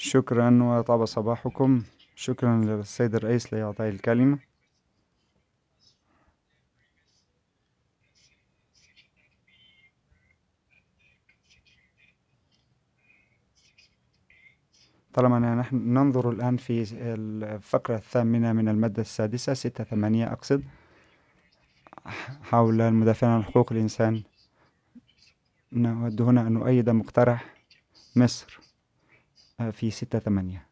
شكرا وطاب صباحكم. شكرا للسيد الرئيس لإعطائي الكلمة. طالما نحن ننظر الآن في الفقرة الثامنة من المادة السادسة 6-8 أقصد حول المدافعين عن حقوق الإنسان، نود هنا أن نؤيد مقترح مصر في 6-8.